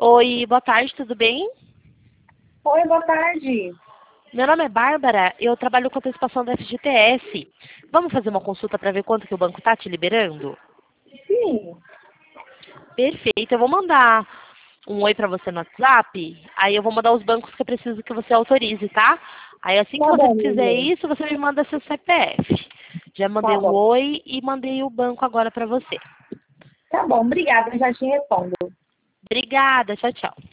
Oi, boa tarde, tudo bem? Oi, boa tarde. Meu nome é Bárbara, eu trabalho com antecipação da FGTS. Vamos fazer uma consulta para ver quanto que o banco está te liberando? Sim, Perfeito, eu vou mandar um oi para você no WhatsApp, aí eu vou mandar os bancos que eu preciso que você autorize, tá? Aí assim que tá você bom, fizer menina. isso, você me manda seu CPF. Já mandei Tá o bom. oi e mandei o banco agora para você. Tá bom, obrigada, eu já te respondo. Obrigada, tchau, tchau.